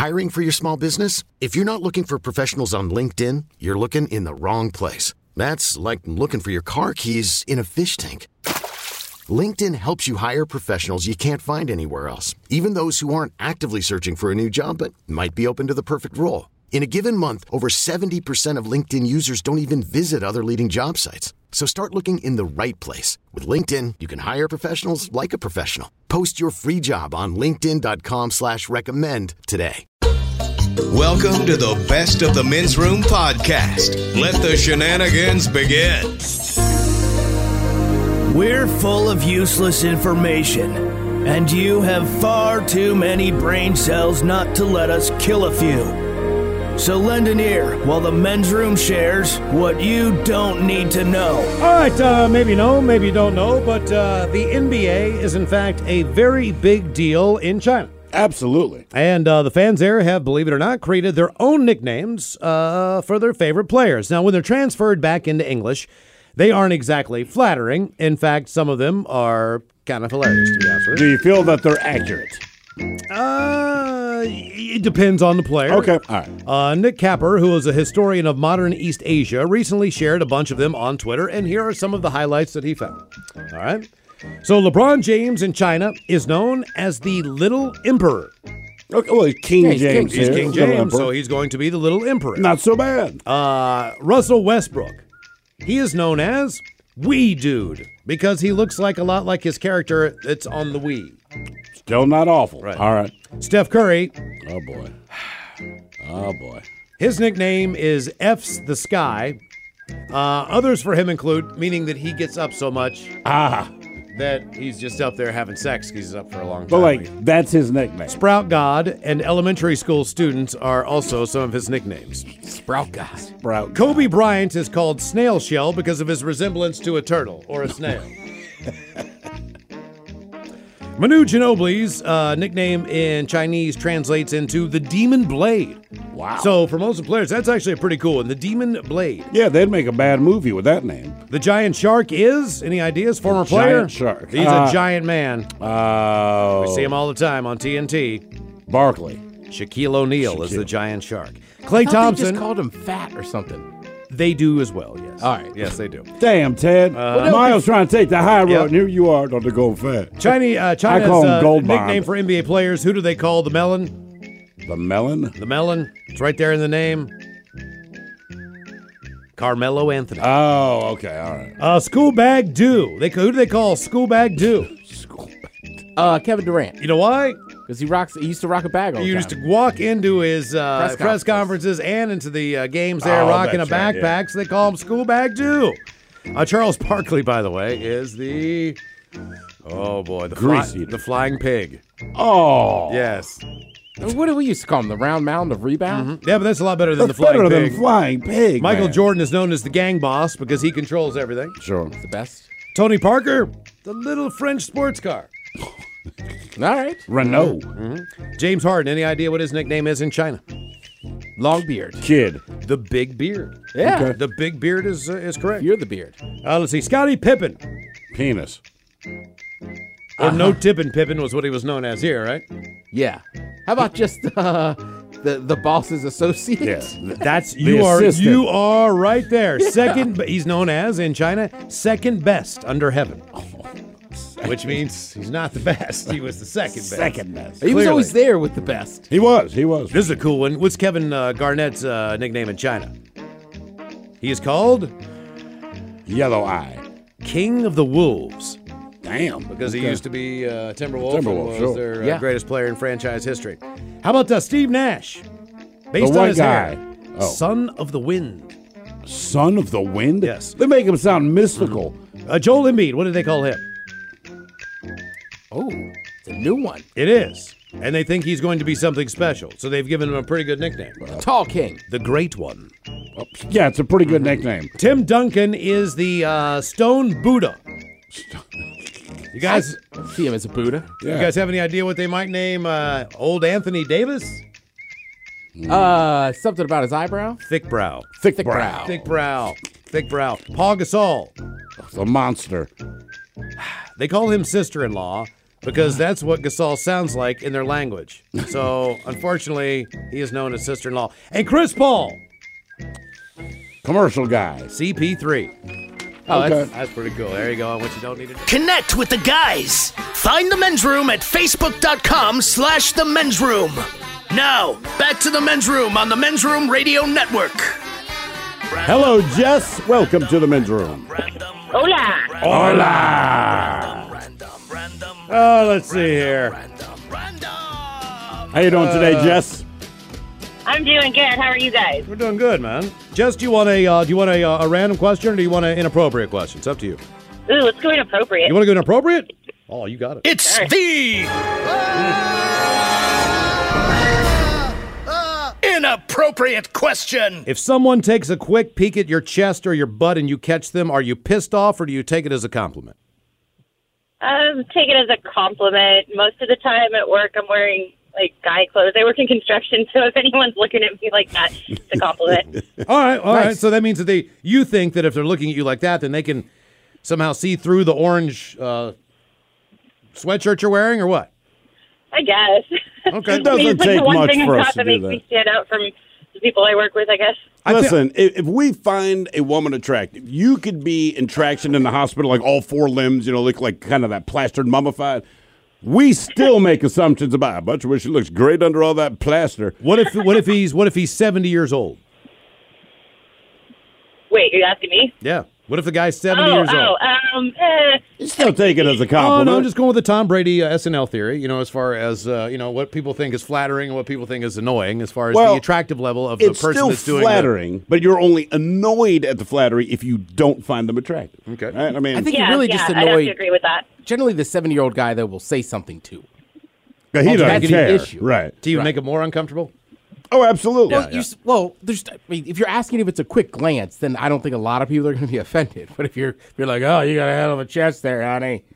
Hiring for your small business? If you're not looking for professionals on LinkedIn, you're looking in the wrong place. That's like looking for your car keys in a fish tank. LinkedIn helps you hire professionals you can't find anywhere else, even those who aren't actively searching for a new job but might be open to the perfect role. In a given month, over 70% of LinkedIn users don't even visit other leading job sites. So start looking in the right place. With LinkedIn, you can hire professionals like a professional. Post your free job on linkedin.com/recommend today. Welcome to the Best of the Men's Room podcast. Let the shenanigans begin. We're full of useless information, and you have far too many brain cells not to let us kill a few. So lend an ear while the men's room shares what you don't need to know. All right, maybe you know, maybe you don't know, but the NBA is in fact a very big deal in China. Absolutely. And the fans there have, believe it or not, created their own nicknames for their favorite players. Now, when they're transferred back into English, they aren't exactly flattering. In fact, some of them are kind of hilarious, to be honest with you. Do you feel that they're accurate? It depends on the player. Okay, all right. Nick Capper, who is a historian of modern East Asia, recently shared a bunch of them on Twitter, and here are some of the highlights that he found. All right. So LeBron James in China is known as the Little Emperor. Okay, well, he's King James. He's here. King James, so he's going to be the Little Emperor. Not so bad. Russell Westbrook. He is known as Wii Dude because he looks like a lot like his character that's on the Wii. Still not awful. Right. All right. Steph Curry. Oh, boy. Oh, boy. His nickname is F's the Sky. Others for him include, meaning that he gets up so much that he's just up there having sex because he's up for a long time. But, that's his nickname. Sprout God and elementary school students are also some of his nicknames. Sprout God. Sprout. Kobe Bryant is called Snail Shell because of his resemblance to a turtle or a snail. Manu Ginobili's nickname in Chinese translates into the Demon Blade. Wow. So for most of the players, that's actually a pretty cool one. The Demon Blade. Yeah, they'd make a bad movie with that name. The Giant Shark is, any ideas? Former player? Giant Shark. He's a giant man. Oh. We see him all the time on TNT. Barkley. Shaquille O'Neal is the Giant Shark. Klay Thompson. They just called him fat or something. They do as well, yes. All right. Yes, they do. Damn, Ted. Miles trying to take the high road, and here you are on the go fat. China's call him Gold nickname Bond. for NBA players, who do they call the Melon? The Melon? The Melon. It's right there in the name. Carmelo Anthony. Oh, okay, all right. Schoolbag Do. Who do they call Schoolbag Do? Kevin Durant. You know why? Because he used to rock a bag all the He time. used to walk into his press conferences and into the games there rocking a that's backpack, right, yeah. so they call him Schoolbag Do. Charles Barkley, by the way, is the, Grease eater. the flying pig. Oh. Yes. What do we used to call him? The round mound of rebound? Yeah, but that's a lot better than That's the flying better pig. than Flying Pig, Michael man. Jordan is known as the gang boss because he controls everything. Sure. The best. Tony Parker, the little French sports car. All right. Renault. James Harden, any idea what his nickname is in China? Long beard. Kid. The Big Beard. Yeah. Okay. The Big Beard is correct. You're the beard. Let's see. Scottie Pippen. Penis. Or No Tippin' Pippin was what he was known as here, right? Yeah. How about just the boss's associate? Yes. That's The you assistant. are right there. Second, he's known as in China second best under heaven, which means he's not the best. He was the second best. Second best. He was Clearly. always there with the best. He was. This is a cool one. What's Kevin Garnett's nickname in China? He is called Yellow Eye. King of the Wolves Damn. because he used to be Timberwolf and Timberwolf, was sure. their Yeah. greatest player in franchise history. How about Steve Nash? Based The on white his guy. hair. Oh. Son of the Wind. Son of the Wind? Yes. They make him sound mystical. Joel Embiid, what did they call him? Oh, it's a new one. It is. And they think he's going to be something special. So they've given him a pretty good nickname. Tall King. The Great One. Oh, yeah, it's a pretty good nickname. Tim Duncan is the Stone Buddha. You guys, See him as a Buddha. you guys have any idea what they might name old Anthony Davis? Something about his eyebrow. Thick brow. Thick Thick brow. brow. Thick brow. Thick brow. Paul Gasol. The monster. They call him sister-in-law because that's what Gasol sounds like in their language. So, unfortunately, he is known as sister-in-law. And Chris Paul. Commercial guy. CP3. Oh, Okay. that's Pretty cool. There you go on what you don't need to do. Connect with the guys. Find the men's room at facebook.com/the men's room. Now, back to the men's room on the Men's Room Radio Network. Hello, Jess. Welcome to the men's room. Hola. Hola. Oh, let's see here. How you doing today, Jess? I'm doing good. How are you guys? We're doing good, man. Jess, do you want a random question or do you want an inappropriate question? It's up to you. Ooh, let's go inappropriate. You want to go inappropriate? Oh, you got it. It's the inappropriate question. If someone takes a quick peek at your chest or your butt and you catch them, are you pissed off or do you take it as a compliment? Take it as a compliment. Most of the time at work, I'm wearing like guy clothes. I work in construction, so if anyone's looking at me like that, it's a compliment. All right. So that means that you think that if they're looking at you like that, then they can somehow see through the orange sweatshirt you're wearing, or what? I guess. Okay. It doesn't it's like take the one much thing for I've us got to that do makes that. me stand out from the people I work with, I guess. Listen, if we find a woman attractive, you could be in traction in the hospital, like all four limbs, look like kind of that plastered mummified. We still make assumptions about. I bet you wish she looks great under all that plaster. What if he's 70 years old? Wait, you're asking me? Yeah. What if the guy's 70 years old? You still take it as a Oh, compliment. no, I'm just going with the Tom Brady SNL theory, as far as, what people think is flattering and what people think is annoying, as far as the attractive level of the it's person still that's doing flattering, but you're only annoyed at the flattery if you don't find them attractive. Okay. Right? I mean, I think Yeah, you're really just I'd have to annoyed. agree with that. Generally, the 70-year-old guy that will say something too. he doesn't that's the care. issue. Right. Do you Right. make it more uncomfortable? Oh, absolutely. If you're asking if it's a quick glance, then I don't think a lot of people are going to be offended. But if you're like, oh, you got a hell of a chest there, honey,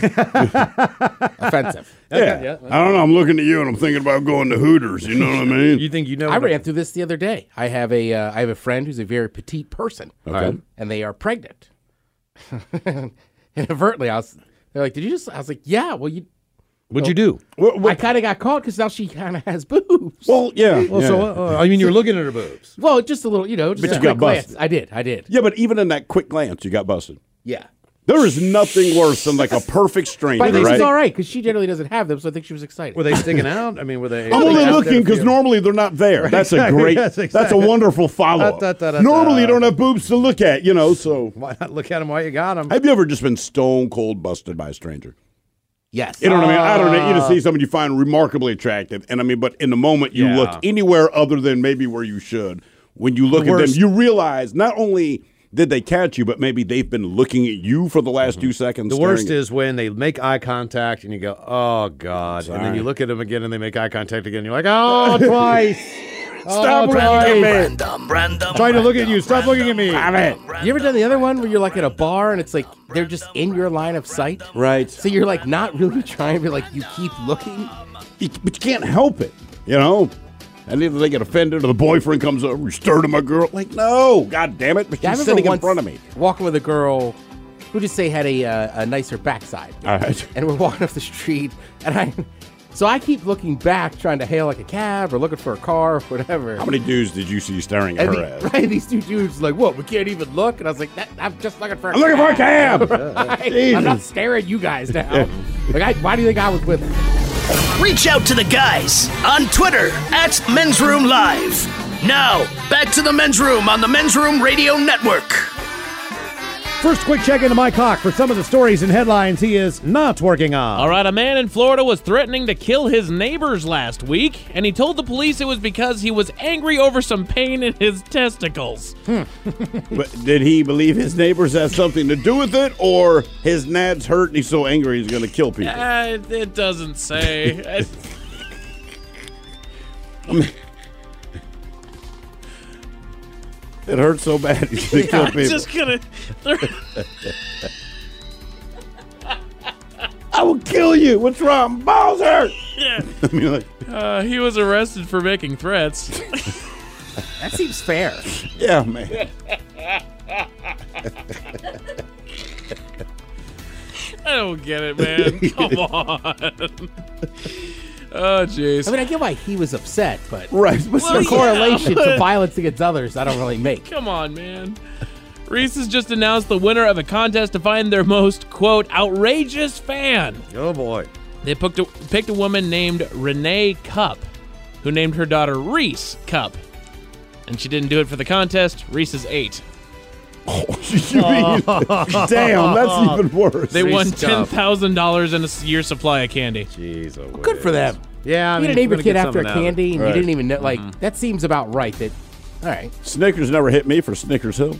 offensive. Yeah. I don't know. I'm looking at you and I'm thinking about going to Hooters. You know what I mean? You think you know? I ran through this the other day. I have a friend who's a very petite person, Okay. and they are pregnant. And inadvertently, they're like, "Did you just?" I was like, "Yeah." Well, What'd you do? I kind of got caught because now she kind of has boobs. Well, yeah. Well, yeah. so you were looking at her boobs. Well, just a little, just But a you quick got glance. busted. I did. Yeah, but even in that quick glance, you got busted. Yeah. There is nothing worse than like a perfect stranger, But I think right? she's all right because she generally doesn't have them, so I think she was excited. Were they sticking out? I mean, were they? I'm only out looking there for because you? normally they're not there. That's a exactly. great, Yes, that's a exactly. wonderful follow-up. Da-da-da-da-da. Normally you don't have boobs to look at, so. Why not look at them while you got them? Have you ever just been stone cold busted by a stranger? Yes. You know what I mean? I don't know. You just see someone you find remarkably attractive, and but in the moment you Yeah. look anywhere other than maybe where you should. When you look The at them, worst. you realize not only did they catch you, but maybe they've been looking at you for the last 2 seconds. The worst staring is when they make eye contact and you go, "Oh God," and then you look at them again and they make eye contact again. You're like, "Oh, twice." Stop looking at me. Random. Trying to look at you. Stop looking at me. Stop it. You ever done the other one where you're like at a bar and it's like they're just in your line of sight? Right. So you're like not really trying, but like you keep looking. But you can't help it, And either they get offended or the boyfriend comes over, you stir to my girl. Like, no, God damn it. But Yeah, I she's remember sitting in once front of me. walking with a girl who just say had a nicer backside. All right. And we're walking up the street, and so I keep looking back, trying to hail like a cab or looking for a car or whatever. How many dudes did you see staring at And her ass? right, these two dudes like, what? We can't even look. And I was like, I'm just looking for. I'm looking for a cab. Right? I'm not staring at you guys now. Why do you think I was with them? Reach out to the guys on Twitter at Men's Room Live. Now, back to the Men's Room on the Men's Room Radio Network. First, quick check into Mike Hawk for some of the stories and headlines he is not working on. All right, a man in Florida was threatening to kill his neighbors last week, and he told the police it was because he was angry over some pain in his testicles. But did he believe his neighbors had something to do with it, or his nad's hurt and he's so angry he's going to kill people? It doesn't say. It hurts so bad he's going to kill I'm people. just gonna. I will kill you. What's wrong? Balls hurt. I mean, like, He was arrested for making threats. That seems fair. yeah, man. I don't get it, man. Come on. Oh, jeez. I mean, I get why he was upset, but Right. the correlation to violence against others, I don't really make. Come on, man. Reese has just announced the winner of a contest to find their most, quote, outrageous fan. Oh, boy. They picked a woman named Renee Cup, who named her daughter Reese Cup. And she didn't do it for the contest. Reese is 8. Damn, that's even worse. They won Reese Cup. $10,000 and a year's supply of candy. Jeez, oh, Good for them. Yeah, I You mean, didn't name your if kid you're gonna after a get something out of it. candy, and Right. you didn't even know. Like, that seems about right. That, all right. Snickers never hit me for Snickers Hill.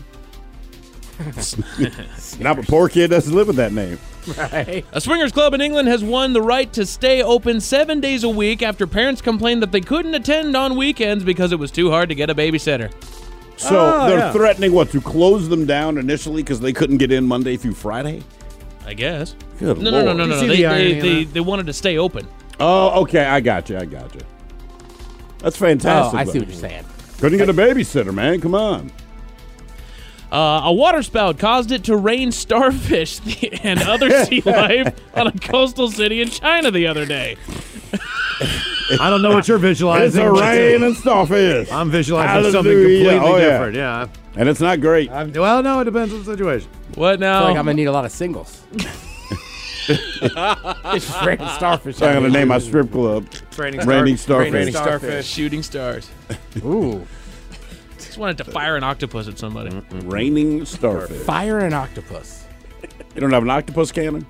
Now, but poor kid doesn't live with that name. Right. A swingers club in England has won the right to stay open 7 days a week after parents complained that they couldn't attend on weekends because it was too hard to get a babysitter. So they're yeah. threatening what, to close them down initially because they couldn't get in Monday through Friday? I guess. Good No. Lord. You see the irony in They wanted to stay open. Oh, okay, I got you. That's fantastic. Oh, I see though. what you're saying. Couldn't get a babysitter, man. Come on. A water spout caused it to rain starfish and other sea life on a coastal city in China the other day. I don't know what you're It's visualizing. a but rain and starfish. I'm visualizing something Hallelujah. completely Oh, yeah. different. Yeah. And it's not great. Well, no, it depends on the situation. What I now? feel like I'm going to need a lot of singles. It's just random starfish. I'm going to name my strip club Training Raining Starfish. Raining Starfish. Shooting stars. Ooh. Just wanted to fire an octopus at somebody. Raining Starfish. Fire an octopus. You don't have an octopus cannon?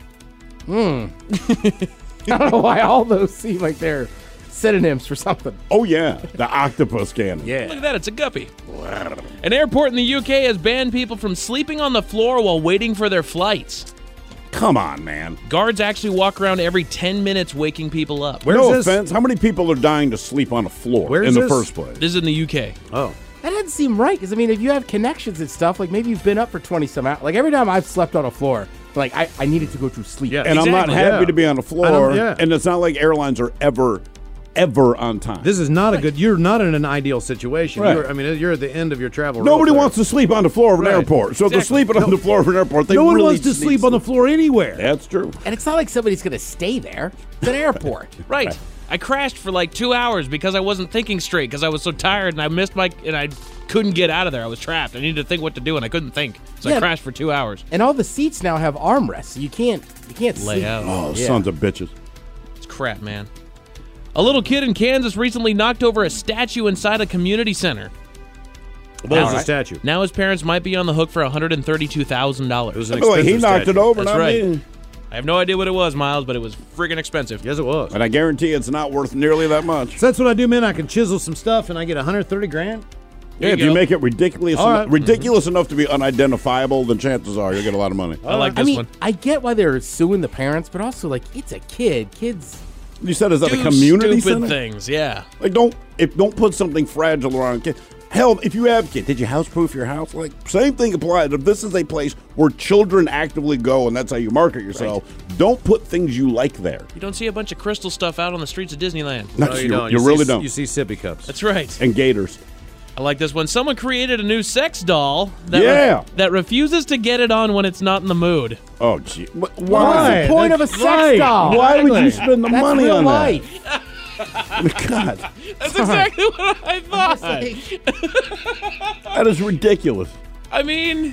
I don't know why all those seem like they're synonyms for something. Oh, yeah. The octopus cannon. Yeah. Look at that, it's a guppy. An airport in the UK has banned people from sleeping on the floor while waiting for their flights. Come on, man. Guards actually walk around every 10 minutes waking people up. Where's no this? offense. How many people are dying to sleep on a floor Where's in the this? first place? This is in the UK. Oh. That doesn't seem right, because, I mean, if you have connections and stuff, like, maybe you've been up for 20-some hours. Like, every time I've slept on a floor, like, I needed to go to sleep. Yeah. And I'm not Exactly. happy Yeah. to be on the I floor. don't- yeah. And it's not like airlines are ever on time. This is not a good. You're not in an ideal situation. Right. You're at the end of your travel. Nobody road there. wants to sleep on the floor of an Right. airport. So if they're Exactly. sleeping on the floor of an airport, they No one really wants to need sleep on the floor anywhere. That's true. And it's not like somebody's going to stay there. It's an airport. Right. I crashed for like 2 hours because I wasn't thinking straight because I was so tired and I couldn't get out of there. I was trapped. I needed to think what to do and I couldn't think. So I Yeah. crashed for 2 hours. And all the seats now have armrests. So you can't Lay sleep. out. Oh, Yeah. sons of bitches. It's crap, man. A little kid in Kansas recently knocked over a statue inside a community center. What was the statue? Now his parents might be on the hook for $132,000. It was an I feel like he expensive knocked statue. it over. That's not right. me. I have no idea what it was, Miles, but it was friggin' expensive. Yes, it was. And I guarantee it's not worth nearly that much. So that's what I do, man. I can chisel some stuff and I get 130 grand. Yeah, you if you go. make it ridiculous, All right. ridiculous enough to be unidentifiable, then chances are you'll get a lot of money. I like I this mean, one. I get why they're suing the parents, but also, like, it's a kid. Kids. You said is that Do a community stupid center? things, yeah. Like don't put something fragile around kids. Hell, if you have kids, did you house-proof your house? Like same thing applies. If this is a place where children actively go and that's how you market yourself, don't put things you like there. You don't see a bunch of crystal stuff out on the streets of Disneyland. No, No, you don't. you really see, don't. You see sippy cups. That's right. And gators. I like this one. Someone created a new sex doll that, Yeah. that refuses to get it on when it's not in the mood. Oh, gee. What's Why? the point of a That's sex right. doll? Why would you spend the That's money real on life. that? God, That's exactly what I thought. that is ridiculous. I mean,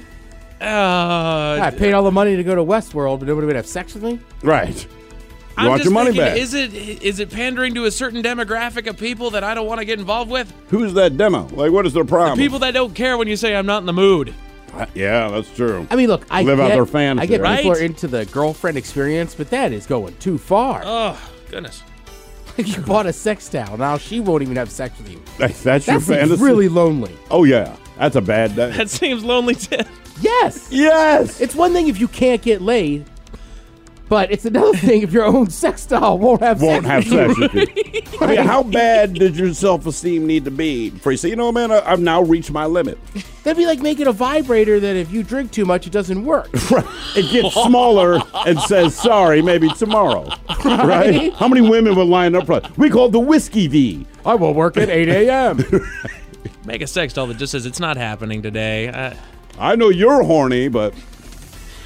I paid all the money to go to Westworld, but nobody would have sex with me? Right. You I'm want just your money thinking, back. is it pandering to a certain demographic of people that I don't want to get involved with? Who's that demo? Like, what is their problem? People that don't care when you say I'm not in the mood. Yeah, that's true. I mean, look, I Live out get, their fantasy, I get right? people are into the girlfriend experience, but that is going too far. Oh, goodness. You bought a sex doll. Now she won't even have sex with you. That's your That seems fantasy. really lonely. Oh yeah, that's a bad day. That seems lonely too. Yes. Yes. It's one thing if you can't get laid, but it's another thing if your own sex doll won't have Won't have sex. sex with you. I mean, how bad did your self-esteem need to be before you say, you know, man, I've now reached my limit? That'd be like making a vibrator that if you drink too much, it doesn't work. It gets smaller and says, sorry, maybe tomorrow. Right? How many women would line up for that? We call it the Whiskey V. I will work at 8 a.m. Make a sex doll that just says it's not happening today. I know you're horny, but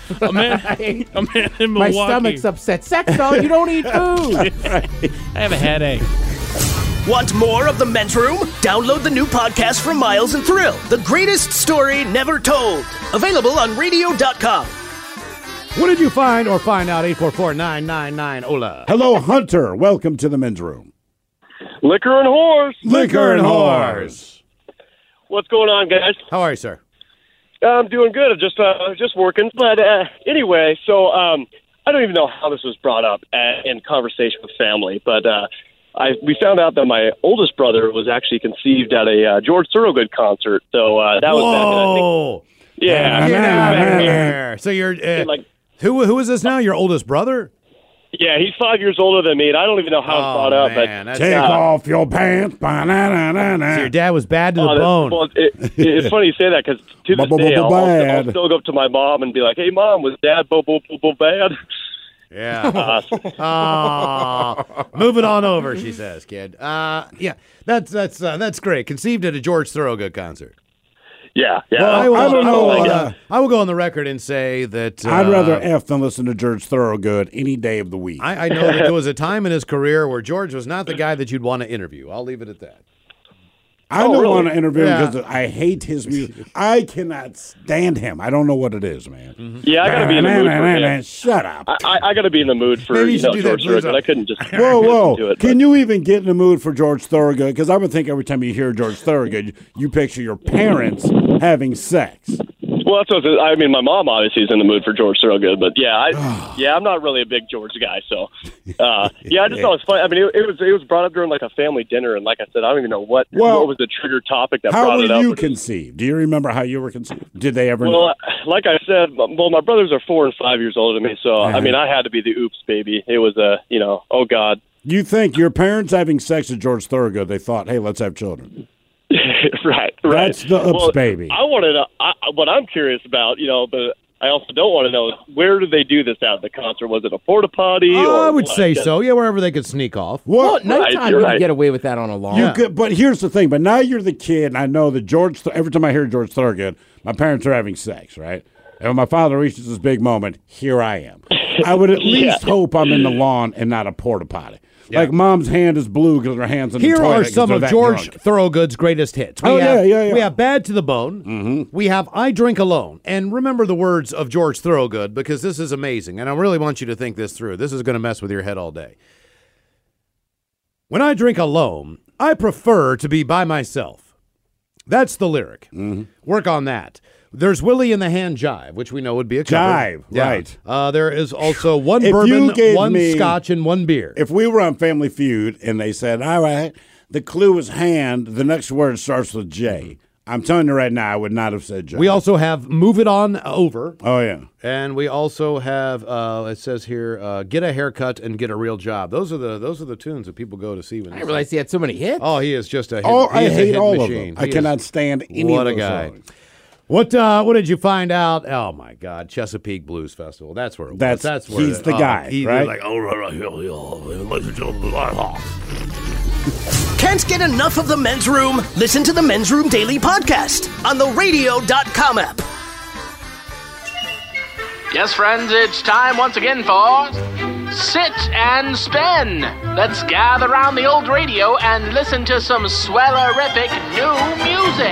A man in Milwaukee. My stomach's upset. Sex doll, you don't eat food. I have a headache. Want more of The Men's Room? Download the new podcast from Miles and Thrill, The Greatest Story Never Told. Available on radio.com. What did you find or find out? 844-999-OLA. Hello, Hunter. Welcome to the men's room. Liquor and whores. Liquor and whores. What's going on, guys? How are you, sir? I'm doing good. I'm just working. But anyway, so I don't even know how this was brought up in conversation with family, but we found out that my oldest brother was actually conceived at a George Thorogood concert. So that was back in, I think, yeah. Get out of here. So you're who is this now? Your oldest brother? Yeah, he's 5 years older than me, and I don't even know how it's brought up. But take off your pants. So your dad was bad to the bone. Well, it's funny you say that because to this day, I'll still go up to my mom and be like, "Hey, Mom, was Dad bad?" Yeah. Moving on over, she says, kid. Yeah, that's great. Conceived at a George Thorogood concert. Yeah. Well, I don't know. I will go on the record and say that I'd rather F than listen to George Thorogood any day of the week. I know that there was a time in his career where George was not the guy that you'd want to interview. I'll leave it at that. I don't want to interview him because I hate his music. I cannot stand him. I don't know what it is, man. Mm-hmm. Yeah, I got to be in the mood for him. Shut up. I got to be in the mood for George Thorogood. I couldn't just whoa. do it. Can you even get in the mood for George Thorogood? Because I would think every time you hear George Thorogood, you picture your parents having sex. Well, that's what I mean. My mom obviously is in the mood for George Thorogood, but I'm not really a big George guy. So, I just thought it was funny. I mean, it was brought up during like a family dinner, and like I said, I don't even know what was the trigger topic that brought it up. How were you conceived? Do you remember how you were conceived? Did they ever? Well, like I said, my brothers are 4 and 5 years older than me, so I mean, I had to be the oops baby. It was oh God. You think your parents having sex with George Thorogood? They thought, hey, let's have children. Right. That's the oops baby. I want to know what I'm curious about, but I also don't want to know, where did they do this at the concert? Was it a porta potty? I would say so. Yeah, wherever they could sneak off. Well, at nighttime you can get away with that on a lawn. You could, but here's the thing. But now you're the kid, and I know that every time I hear George Thorogood, my parents are having sex, right? And when my father reaches this big moment, here I am. I would at least hope I'm in the lawn and not a porta potty. Yeah. Like Mom's hand is blue because her hand's in the toilet. Here are some of George Thorogood's greatest hits. We have Bad to the Bone. Mm-hmm. We have I Drink Alone. And remember the words of George Thorogood because this is amazing. And I really want you to think this through. This is going to mess with your head all day. When I drink alone, I prefer to be by myself. That's the lyric. Mm-hmm. Work on that. There's Willie in the Hand Jive, which we know would be a cover. Jive, right. There is also one bourbon, one scotch, and one beer. If we were on Family Feud and they said, all right, the clue is hand, the next word starts with J. I'm telling you right now, I would not have said J. We also have Move It On Over. Oh, yeah. And we also have, it says here, Get a Haircut and Get a Real Job. Those are the tunes that people go to see. When I didn't realize he had so many hits. Oh, he is just a hit. I hate all machine. of them. I cannot stand any of those songs. What did you find out? Oh my God, Chesapeake Blues Festival. That's where it was. That's where he's the guy, right? Like, ladies and gentlemen. Can't get enough of The Men's Room? Listen to the Men's Room Daily Podcast on the radio.com app. Yes, friends, it's time once again for Sit and Spin. Let's gather around the old radio and listen to some swellerific new music.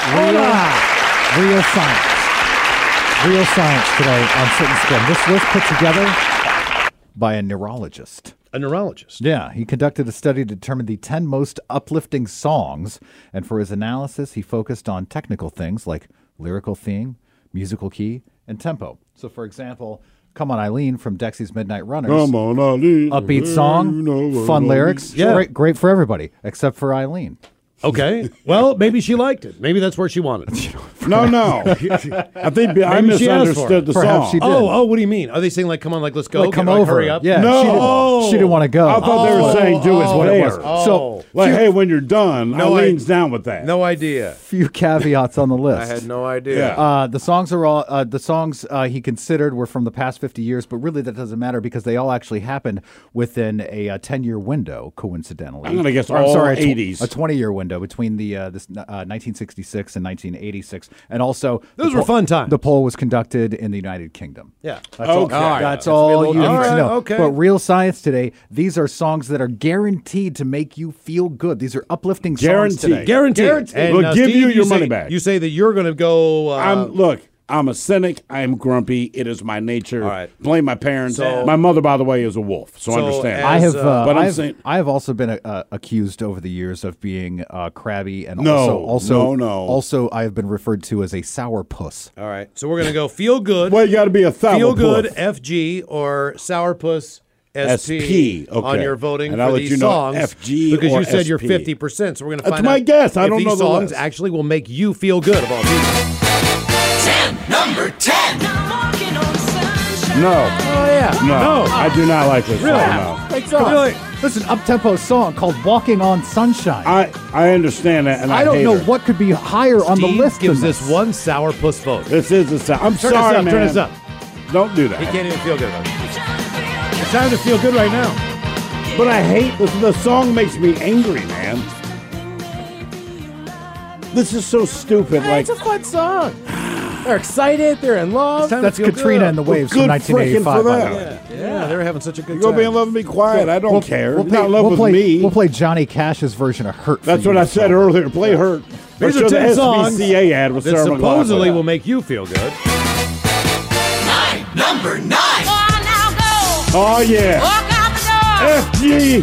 Real science today on Sit and Spin. This list put together by a neurologist. A neurologist? Yeah. He conducted a study to determine the 10 most uplifting songs, and for his analysis, he focused on technical things like lyrical theme, musical key, and tempo. So, for example, Come On Eileen from Dexy's Midnight Runners. Come on, Eileen. Upbeat song, fun lyrics. Yeah. Great for everybody, except for Eileen. Okay. Well, maybe she liked it. Maybe that's where she wanted it. No. I think I misunderstood the Perhaps song. She did. Oh, what do you mean? Are they saying like, come on, like, let's go? Like, come over. Hurry up? Yeah. No. She didn't want to go. I thought they were saying do it there. So, like, hey, when you're done, Eileen's down with that. No idea. Few caveats on the list. I had no idea. Yeah. The songs are all the songs he considered were from the past 50 years, but really that doesn't matter because they all actually happened within a 10-year window, coincidentally. I'm going to guess all 80s. A 20-year window between this 1966 and 1986. And also, Those were fun times. The poll was conducted in the United Kingdom. Yeah. That's all, Okay. All right. that's That's gonna be a all little you need different. to know. Okay. But Real Science today, these are songs that are guaranteed to make you feel good. These are uplifting songs today. Guaranteed. And, We'll give Steve, you your say- money back. You say that you're going to go. I'm a cynic. I'm grumpy. It is my nature. All right. Blame my parents. So- my mother, by the way, is a wolf, so So understand. as- but I'm saying, I have also been accused over the years of being crabby, and No, also no. I have been referred to as a sourpuss. All right. So we're going to go Feel Good. well, you got to be a Feel sourpuss. Good, FG, or Sourpuss, SP, okay. on your voting And I'll for let these you know songs. FG because or you said you're SP. 50%. So we're going to That's find my out guess. I if don't these know the songs list. actually will make you feel good of all people. Number 10. No. Oh yeah. No. I do not like this Really? song, no. Great song. Listen, up-tempo song called "Walking on Sunshine." I understand that, and I don't hate know her. what could be higher on the Steve list. gives than this one Sourpuss vote. This is a sound. I'm Turn sorry, this up, man. turn this up. Don't do that. He can't even feel good about it. It's time to feel good right now. But I hate the song. Makes me angry, man. This is so stupid. Hey, it's a fun song. They're excited. They're in love. That's Katrina and the Waves from good 1985. frickin' for by the them. way. Yeah, they were having such a good You time. gonna be in love and be quiet. I don't care. We'll You're not in love we'll with play, me. We'll play Johnny Cash's version of "Hurt." That's for what you I said earlier. Play Hurt. These Or are show 10 the songs SPCA ad with that Sarah supposedly McLachlan. will make you feel good. Number 9. Oh yeah. FG.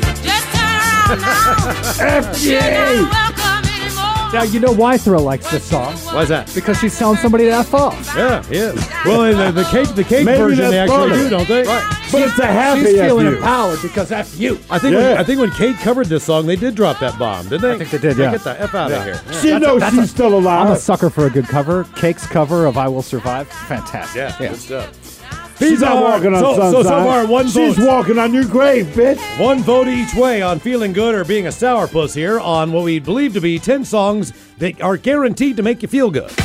FG. Now you know why Thrill likes this song. Why's that? Because she's telling somebody to F off. Yeah, yeah. Well, in the cake Maybe version, they that's actually part of do, it. don't they? Right. But it's a happy She's feeling FU. empowered because F you. I think Yeah. when Kate covered this song, they did drop that bomb, didn't they? I think they did, Hey, yeah. Get the F out of here. She knows she's still I'm a alive. sucker for a good cover. Cake's cover of "I Will Survive." Fantastic. Yeah, good stuff. She's not walking on sunshine. So far, one She's vote. walking on your grave, bitch. One vote each way on feeling good or being a sourpuss here on what we believe to be 10 songs that are guaranteed to make you feel good.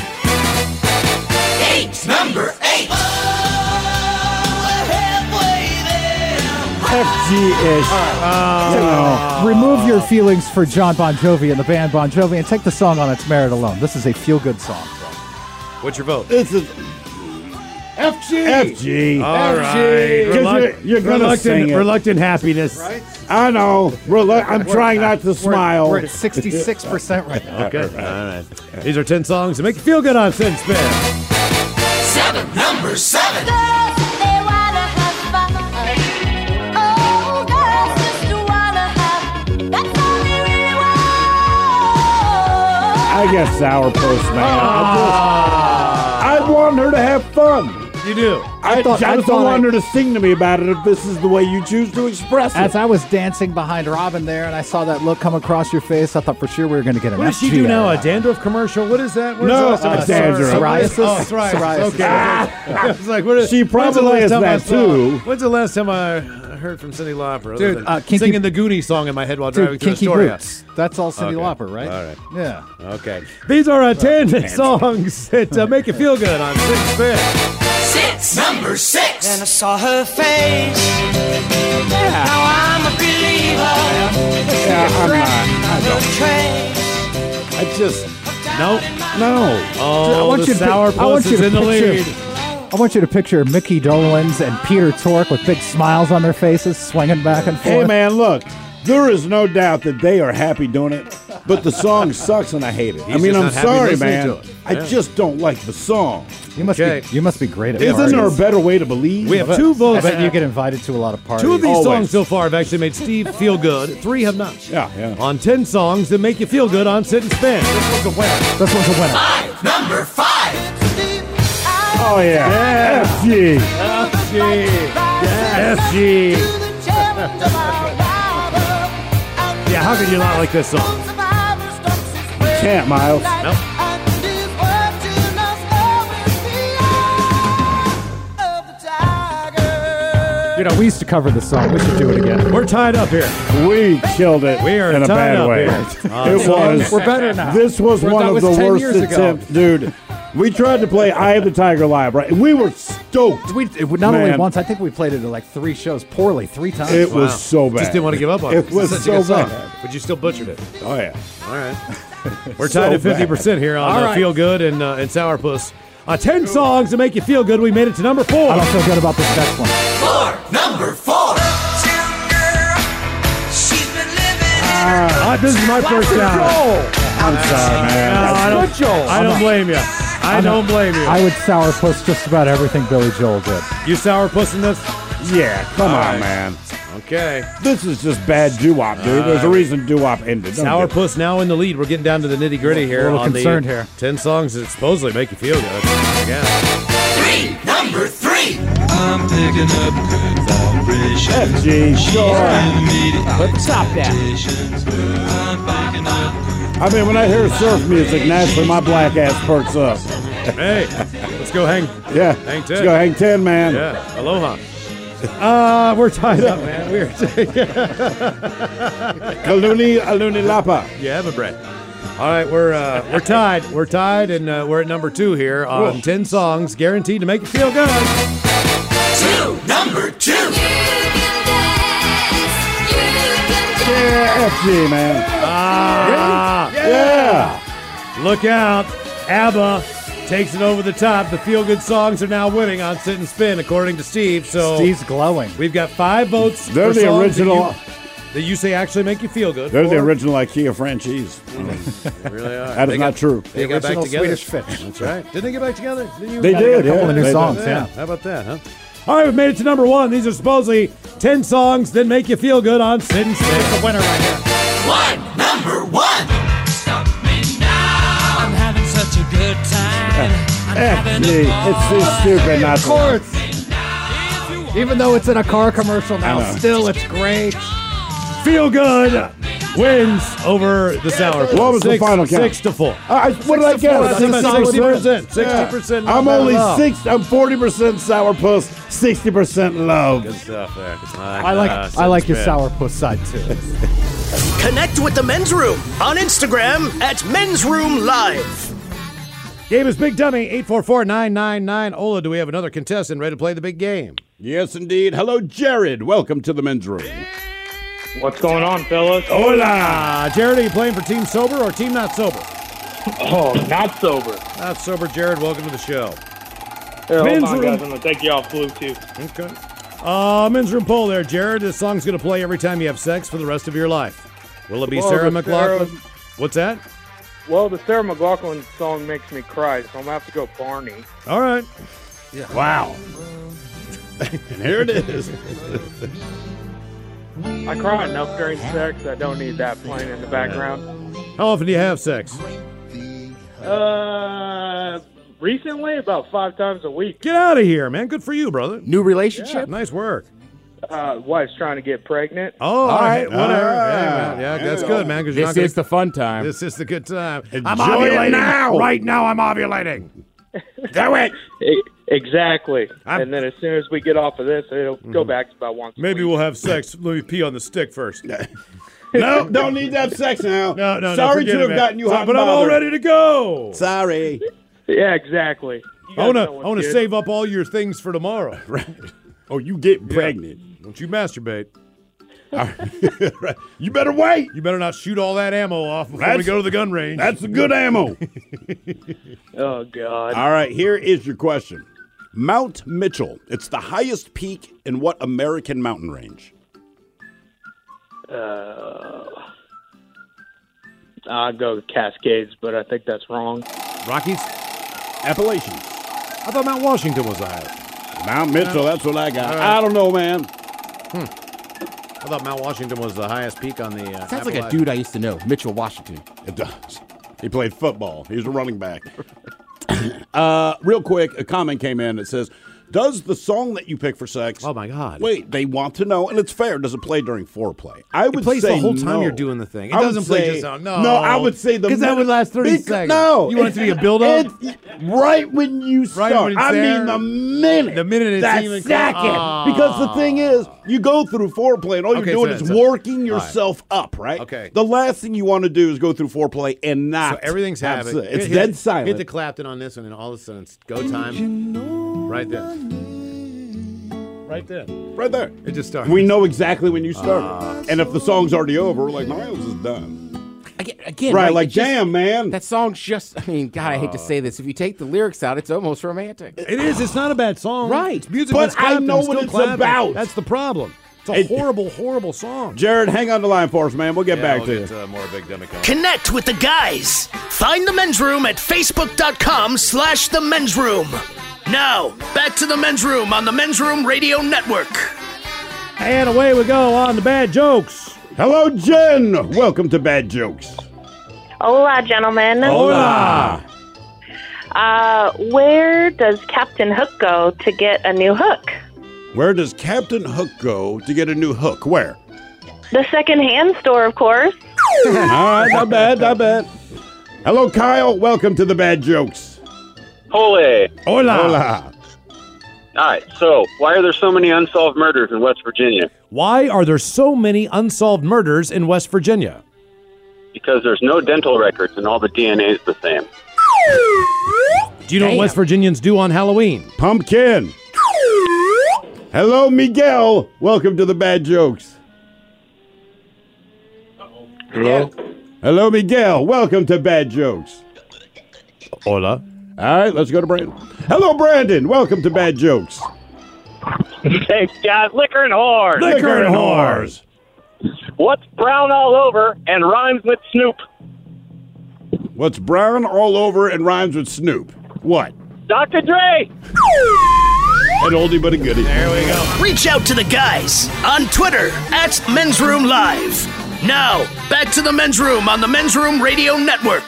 Number 8. FG-ish. Remove your feelings for John Bon Jovi and the band Bon Jovi and take the song on its merit alone. This is a feel-good song. What's your vote? This is FG. FG. All right. You're gonna sing it. Reluctant happiness. Right? I know. I'm trying not to smile. We're at 66% right now. Okay. All right. These are 10 songs that make you feel good on Sin Spin. Number 7. I guess sourpuss, man. I want her to have fun. You do. I just don't want her to sing to me about it if this is the way you choose to express As it. I was dancing behind Robin there and I saw that look come across your face, I thought for sure we were going to get an What does she FG do now? out A of that. dandruff commercial? What is that? What No, is the last time I saw dandruff. her? Psoriasis? Oh, psoriasis. Psoriasis. Okay. I was like, what is, She probably when's the last has time I that, saw- too. When's the last time I heard from Cyndi Lauper? Dude, other than Kinky- singing the Goonies song in my head while driving Dude, through Kinky Astoria. Boots. That's all Cyndi Lauper, right? All right. Yeah. Okay. These are 10 songs that make you feel good on Sin Spin. Number 6. And I saw her face. Now I'm a believer. Yeah, I'm not. I just No. Oh, I want the you to sourpuss is in the lead. I want you to picture Mickey Dolenz and Peter Tork with big smiles on their faces, swinging back and forth. Hey, man, look. There is no doubt that they are happy doing it, but the song sucks and I hate it. He's I mean, just I'm not happy sorry, listening man. to it. I Yeah. just don't like the song. You must be great at Isn't parties. there a better way to believe? We have 2 votes. I bet you get invited to a lot of parties. 2 of these Always. songs so far have actually made Steve feel good. 3 have not. Yeah. On 10 songs that make you feel good on Sit and Spin. This one's a winner. This one's a winner. Number 5. Oh, yeah. FG. FG. Yeah, how could you not like this song? Can't, Miles. Nope. You know, we used to cover this song. We should do it again. We're tied up here. We killed it We are in a tied bad up way. here. It was. We're better now. This was one That of was the 10 worst years ago. attempts. Dude, we tried to play Eye of the Tiger live, right? And we were stoked. Not only Man. once, I think we played it at like 3 shows poorly 3 times. It was so bad. Just didn't want to give up on it. It was It's such a so good song. bad. But you still butchered it. Oh, yeah. All right. We're tied So at 50% here on All right. Feel Good and Sourpuss. 10 songs to make you feel good. We made it to number 4. I don't feel good about this next one. Number 4. This is my first down. I'm sorry, man. I don't blame you. I don't blame you. I would sourpuss just about everything Billy Joel did. You sourpussing this? Yeah, come All on, right. man. Okay. This is just bad doo-wop, dude. There's a reason doo-wop ended. Don't do it. Sourpuss now in the lead. We're getting down to the nitty gritty here. little on concerned the here. 10 songs that supposedly make you feel good. Again. Number 3. I'm picking up good vibrations. FG, sure. Let's stop that. I mean, when I hear surf music, naturally my black ass perks up. Hey, let's go hang. Yeah. Hang 10. Let's go hang 10, man. Yeah. Aloha. We're tied up, man. We're Kaluni Lapa. Yeah, have a bread. All right, we're tied. We're tied, and we're at number 2 here on 10 songs guaranteed to make you feel good. Number 2. Yeah, FG, man. Yeah. Look out. ABBA takes it over the top. The feel-good songs are now winning on Sit and Spin, according to Steve. So Steve's glowing. we've got 5 votes. They're for the songs original. that you say actually make you feel good. They're the 4. original IKEA franchise. They really are. That is not true. They got back original together. Swedish Fish. That's right. Didn't they get back together? Didn't you? They did, a couple yeah. of new They songs, did. yeah. How about that, huh? All right, we've made it to number 1. These are supposedly 10 songs that make you feel good on Sit and Spin. It's a winner right here. Number 1. Stop me now. I'm having such a good time. I'm having FG. a ball. It's too stupid not Of to. course. Even though it's in a car commercial now, I know. still it's great. Feel Good wins over the Sour. What was the final count? 6-4. What did I get? 60%. 60%. I'm only love. 40% sourpuss, 60% love. Good stuff there. I like your sourpuss side too. Connect with the Men's Room on Instagram at Men's Room Live. Game is Big Dummy, 844-999. Ola, do we have another contestant ready to play the big game? Yes, indeed. Hello, Jared. Welcome to the men's room. What's going on, fellas? Hola. Jared, are you playing for Team Sober or Team Not Sober? Oh, not sober. Not Sober, Jared. Welcome to the show. Here, hold Men's on, room. guys. I'm going to take you off Bluetooth. Okay. Men's Room poll there, Jared. This song's going to play every time you have sex for the rest of your life. Will it be Well, Sarah the McLachlan? Sarah- What's that? Well, the Sarah McLachlan song makes me cry, so I'm going to have to go Barney. All right. Wow. And here it is. I cry enough during sex. I don't need that playing in the background. How often do you have sex? Recently, about 5 times a week. Get out of here, man. Good for you, brother. New relationship? Nice work. Wife's trying to get pregnant. Oh, all right. Whatever. Ah, Yeah, that's good, man. Because This is the fun time. This is the good time. I'm Enjoy it ovulating now. Right now, I'm ovulating. Do it. Exactly. And then as soon as we get off of this, it'll go back to about once a Maybe week. we'll have sex. Let me pee on the stick first. No, don't need to have sex now. No. Sorry forget to it, have man. gotten you hot but and I'm all bothered. ready to go. Sorry. Yeah, exactly. You I guys know want what's to good. save up all your things for tomorrow. Oh, you get pregnant. Don't you masturbate. Right. You better wait. You better not shoot all that ammo off before we That's- go to the gun range. That's the good ammo. Oh, God. All right, here is your question. Mount Mitchell. It's the highest peak in what American mountain range? I'll go with Cascades, but I think that's wrong. Rockies? Appalachians. I thought Mount Washington was the highest. Mount Mitchell, that's what I got. All right. I don't know, man. I thought Mount Washington was the highest peak on the Sounds like a Appalachian. dude I used to know, Mitchell Washington. It does. He played football. He was a running back. Real quick, a comment came in that says, does the song that you pick for sex... Oh, my God. Wait, they want to know, and it's fair, does it play during foreplay? I would It plays say the whole time no. you're doing the thing. It I would doesn't play say- just out. No. No, I would say the... Because that would last 30 seconds. No. You want it to be a build-up? It's right when you start. when it's I there? mean the minute. The minute it's that even... second. Oh. Because the thing is, you go through foreplay, and all Okay, you're doing so- is so- working yourself up, right? Okay. The last thing you want to do is go through foreplay and not... So everything's have happening. sex. It's Hit- dead hit- silent. Hit the Clapton on this one, and all of a sudden it's go time. Right there. Right there. Right there. It just starts. We know exactly when you start. And if the song's already over, we're like, Miles is done. I again, Right, like, it's just- damn, man. That song's just, I mean, God, I hate to say this. If you take the lyrics out, it's almost romantic. It is. It's not a bad song. Right. It's music. But that's clapped I and know still what it's clapping. about. That's the problem. It's a horrible, horrible song. Jared, hang on the line for us, man. We'll get back to you. More Big Demi coming. Connect with the guys. Find the men's room at facebook.com/the men's room. Now, back to the men's room on the Men's Room Radio Network. And away we go on the bad jokes. Hello, Jen. Welcome to Bad Jokes. Hola, gentlemen. Hola. Where does Captain Hook go to get a new hook? Where does Captain Hook go to get a new hook? Where? The second-hand store, of course. All right, not bad, not bad. Hello, Kyle. Welcome to the Bad Jokes. Hola. Hola. Hola. All right, so why are there so many unsolved murders in West Virginia? Why are there so many unsolved murders in West Virginia? Because there's no dental records and all the DNA is the same. Do you know what West Virginians do on Halloween? Pumpkin. Hello, Miguel. Welcome to the Bad Jokes. Hello? Hello, Miguel. Welcome to Bad Jokes. Hola. All right, let's go to Brandon. Hello, Brandon. Welcome to Bad Jokes. Thanks, guys. Liquor and whores. Liquor and whores. What's brown all over and rhymes with Snoop? What's brown all over and rhymes with Snoop? What? Dr. Dre. An oldie but a goodie. There we go. Reach out to the guys on Twitter at Men's Room Live. Now, back to the Men's Room on the Men's Room Radio Network.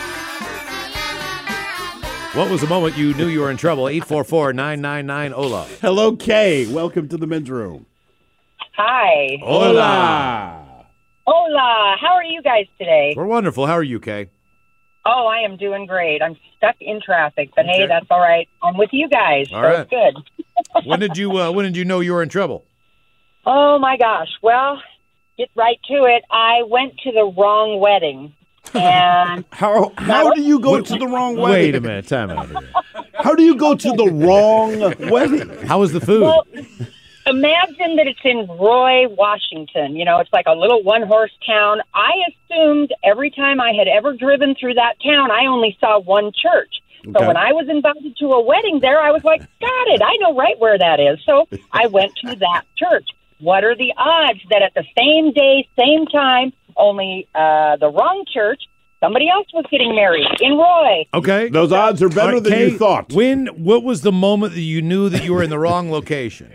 What was the moment you knew you were in trouble? 844-999-OLA. Hello, Kay. Welcome to the Men's Room. Hi. Hola. Hola. How are you guys today? We're wonderful. How are you, Kay? Oh, I am doing great. I'm stuck in traffic, but hey, that's all right. I'm with you guys. All so right. it's good. When did you know you were in trouble? Oh my gosh. Well, get right to it. I went to the wrong wedding. And How do you go to the wrong wedding? Wait a minute. Time out here. How do you go to the wrong wedding? How was the food? Well, imagine that it's in Roy, Washington. You know, it's like a little one-horse town. I assumed every time I had ever driven through that town, I only saw one church. So Okay. when I was invited to a wedding there, I was like, got it. I know right where that is. So I went to that church. What are the odds that at the same day, same time, only the wrong church, somebody else was getting married in Roy? Okay. Those odds are better All right, than Kay, you thought. What was the moment that you knew that you were in the wrong location?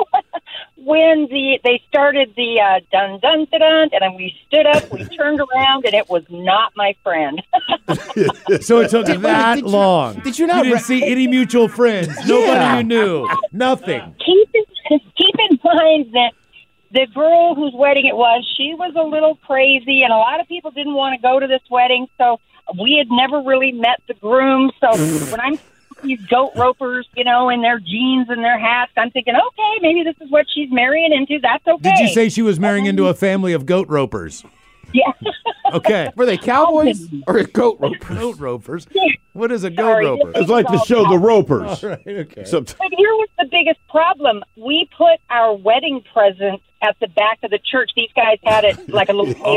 When they started the dun dun dun dun, and then we stood up, we turned around, and it was not my friend. So it took that long. Did you not? You didn't see any mutual friends. Nobody you knew. Nothing. Keep in mind that the girl whose wedding it was, she was a little crazy, and a lot of people didn't want to go to this wedding, so we had never really met the groom. So when I'm these goat ropers, you know, in their jeans and their hats, I'm thinking, okay, maybe this is what she's marrying into. That's okay. Did you say she was marrying into a family of goat ropers? Yeah. Okay. Were they cowboys or goat ropers? Goat ropers? What is a goat Sorry, roper? It's like the show The Ropers. All right, okay. So, But here was the biggest problem. We put our wedding present at the back of the church. These guys had it like a little table.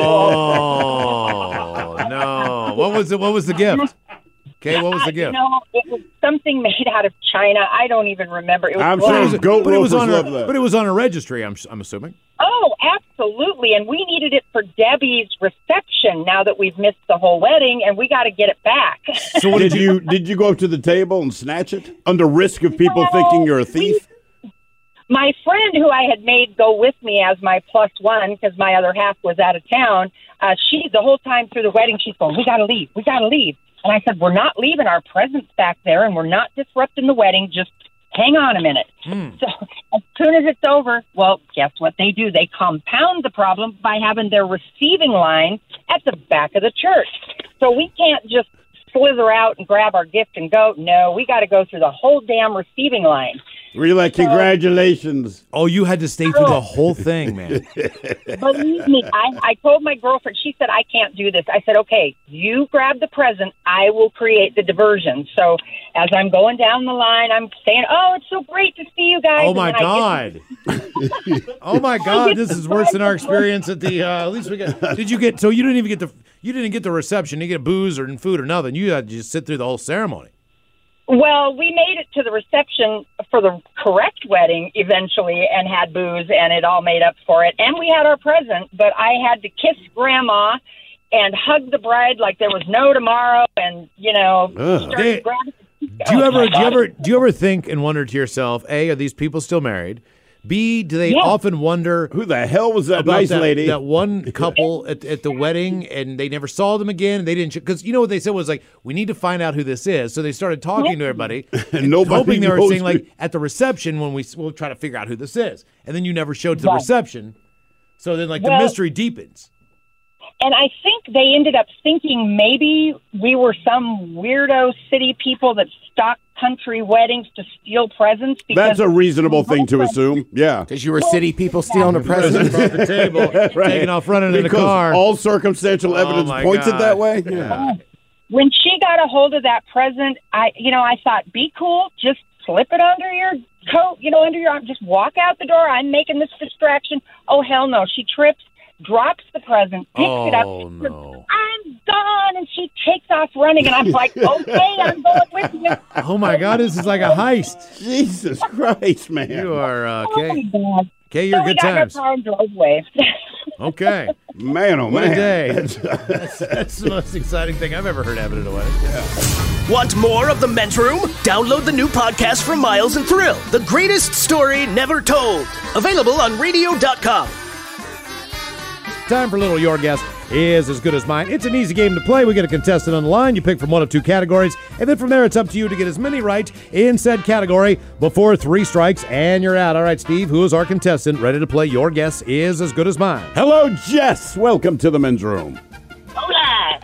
Oh, no. What was the gift? Okay, what was the gift? You know, it was something made out of China. I don't even remember. It was I'm sure black. it was goat But it was ropers on love a, that. but it was on a registry, I'm assuming. Oh, absolutely. And we needed it for Debbie's reception now that we've missed the whole wedding, and we got to get it back. So what did you go up to the table and snatch it under risk of people thinking you're a thief? My friend who I had made go with me as my plus one, because my other half was out of town, she, the whole time through the wedding, she's going, we got to leave. We got to leave. And I said, we're not leaving our presents back there, and we're not disrupting the wedding. Just hang on a minute. So as soon as it's over, well, guess what they do? They compound the problem by having their receiving line at the back of the church. So we can't just slither out and grab our gift and go. No, we got to go through the whole damn receiving line. Were you like, congratulations? Oh, you had to stay through the whole thing, man. Believe me, I told my girlfriend, she said, I can't do this. I said, okay, you grab the present. I will create the diversion. So as I'm going down the line, I'm saying, oh, it's so great to see you guys. Oh, my God. Oh, my God. This is worse than our experience at the, at least we got, so you didn't even get the reception. You get booze or food or nothing. You had to just sit through the whole ceremony. Well, we made it to the reception for the correct wedding eventually and had booze, and it all made up for it. And we had our present, but I had to kiss Grandma and hug the bride like there was no tomorrow, and started grabbing. Do you ever think and wonder to yourself, A, are these people still married? B, do they often wonder who the hell was that nice lady? That one couple at the wedding, and they never saw them again. And they didn't, because what they said was like, we need to find out who this is. So they started talking to everybody, and nobody hoping they were knows saying like at the reception when we'll try to figure out who this is, and then you never showed to the reception. So then the mystery deepens. And I think they ended up thinking maybe we were some weirdo city people that stock country weddings to steal presents. That's a reasonable thing to assume. Yeah. Because you were city people stealing a present. Off the table, taking off running in the car. All circumstantial evidence pointed that way. Yeah. When she got a hold of that present, I thought, be cool, just slip it under your coat, under your arm, just walk out the door. I'm making this distraction. Oh, hell no. She trips, drops the present, picks it up. Oh, no. I'm gone, and she takes off running, and I'm like, okay, I'm going with you. Oh, my God, this is like a heist. Jesus Christ, man. You are, Oh, my God. Okay, you're good times. We got in our car and drove away. Okay. Man, oh, what man. a day. That's the most exciting thing I've ever heard happen at a wedding. Yeah. Want more of The Men's Room? Download the new podcast from Miles and Thrill, The Greatest Story Never Told. Available on radio.com. Time for a little Your Guess is as good as mine. It's an easy game to play. We get a contestant on the line. You pick from one of two categories, and then from there it's up to you to get as many right in said category before 3 strikes, and you're out. All right, Steve, who is our contestant ready to play Your Guess is as good as mine? Hello, Jess. Welcome to the Men's Room. Hola.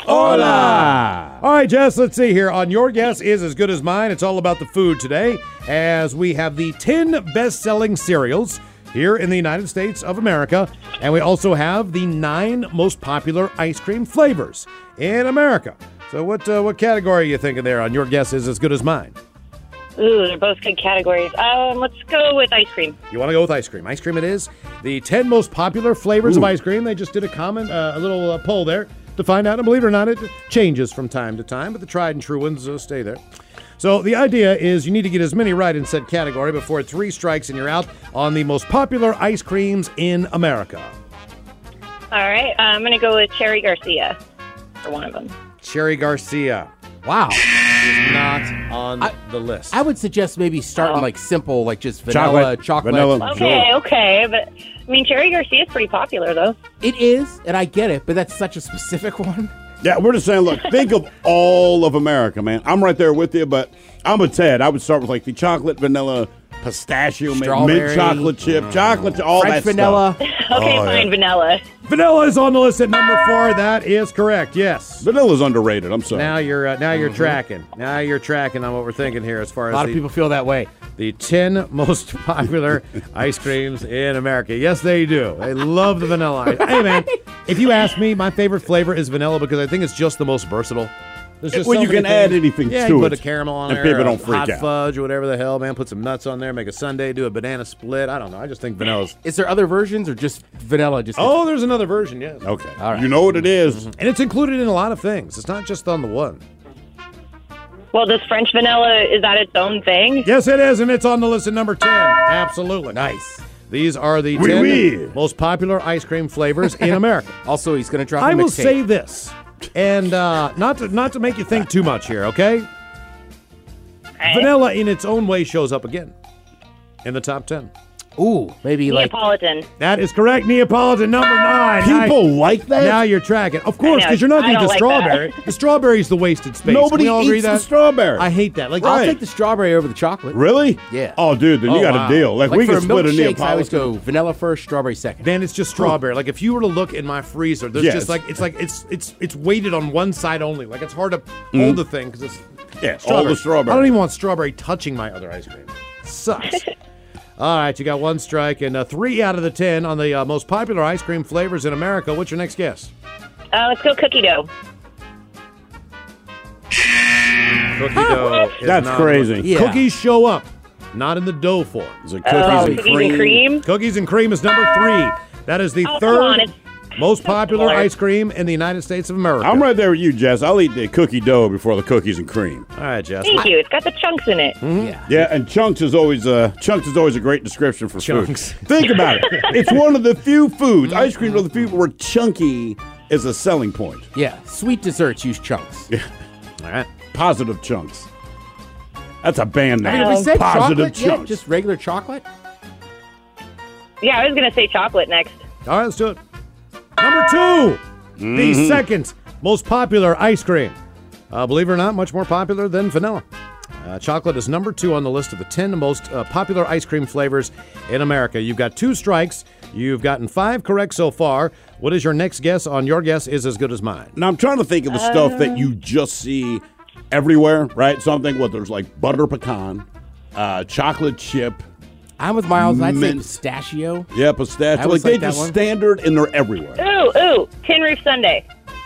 Hola. All right, Jess, let's see here. On Your Guess is as good as mine, it's all about the food today, as we have the 10 best-selling cereals here in the United States of America, and we also have the 9 most popular ice cream flavors in America. So what category are you thinking there on Your Guess is as good as mine? Ooh, they're both good categories. Let's go with ice cream. You want to go with ice cream? Ice cream it is. The 10 most popular flavors of ice cream. They just did a little poll there to find out, and believe it or not, it changes from time to time, but the tried and true ones stay there. So the idea is you need to get as many right in said category before 3 strikes and you're out on the most popular ice creams in America. All right, I'm going to go with Cherry Garcia for one of them. Cherry Garcia. Wow. Is not on the list. I would suggest maybe starting simple, like just vanilla, chocolate. Vanilla. Okay, but I mean, Cherry Garcia is pretty popular, though. It is, and I get it, but that's such a specific one. Yeah, we're just saying, look, think of all of America, man. I'm right there with you, but I'm a Ted. I would start with the chocolate, vanilla, pistachio, mint chocolate chip, all French that vanilla. stuff. Okay, fine, vanilla. Vanilla is on the list at number 4. That is correct. Yes. Vanilla's underrated. I'm sorry. Now you're tracking. Now you're tracking on what we're thinking here as far as a lot of people feel that way. The 10 most popular ice creams in America. Yes, they do. They love the vanilla ice. Hey, man, if you ask me, my favorite flavor is vanilla because I think it's just the most versatile. There's just you can add anything to it. Put a caramel on and there, people don't freak hot out. fudge or whatever the hell, man. Put some nuts on there, make a sundae, do a banana split. I don't know. I just think vanilla's... Is there other versions or just vanilla? Oh, there's another version, yes. Okay. All right. You know what it is. And it's included in a lot of things. It's not just on the one. Well, does French vanilla, is that its own thing? Yes, it is, and it's on the list at number 10. Absolutely. Nice. These are the 10 most popular ice cream flavors in America. Also, he's going to drop a I will mixtape. say this, and not to make you think too much here, okay? Vanilla in its own way shows up again in the top 10. Ooh, maybe Neapolitan. That is correct. Neapolitan, number 9. People like that? Now you're tracking. Of course, because you're not I going to don't eat the like strawberry. that. The strawberry's the wasted space. Nobody Can we all agree eats that? the strawberry. I hate that. I'll take the strawberry over the chocolate. Really? Yeah. Oh, dude, then you got wow. a deal. Like we for can split a milkshakes, I always Neapolitan. go vanilla first, strawberry second. Then it's just strawberry. Like if you were to look in my freezer, there's just it's weighted on one side only. Like it's hard to hold the thing because it's all the strawberry. I don't even want strawberry touching my other ice cream. Sucks. All right, you got one strike and 3 out of the 10 on the most popular ice cream flavors in America. What's your next guess? Let's go cookie dough. Cookie dough. is That's not- crazy. Yeah. Cookies show up, not in the dough form. Is it cookies and cream? Cookies and cream is number 3. That is the Oh, come third on, it's most popular similar. ice cream in the United States of America. I'm right there with you, Jess. I'll eat the cookie dough before the cookies and cream. All right, Jess. Thank you. It's got the chunks in it. Yeah, and chunks is always a great description for Chunks. food. Think about it. It's one of the few foods. Ice cream are the few where chunky is a selling point. Yeah, sweet desserts use chunks. Yeah. All right. Positive chunks. That's a band name. Have we said Positive chocolate yet? chunks. Just regular chocolate? Yeah, I was going to say chocolate next. All right, let's do it. Number 2, the second most popular ice cream. Believe it or not, much more popular than vanilla. Chocolate is number 2 on the list of the 10 most popular ice cream flavors in America. You've got 2 strikes. You've gotten 5 correct so far. What is your next guess on Your Guess Is As Good As Mine? Now, I'm trying to think of the stuff that you just see everywhere, right? Something where there's like butter pecan, chocolate chip. I'm with Miles. I'd say Mint. pistachio. Yeah, pistachio. I Like always they like that just one. standard and they're everywhere. Ooh, Tin Roof Sundae.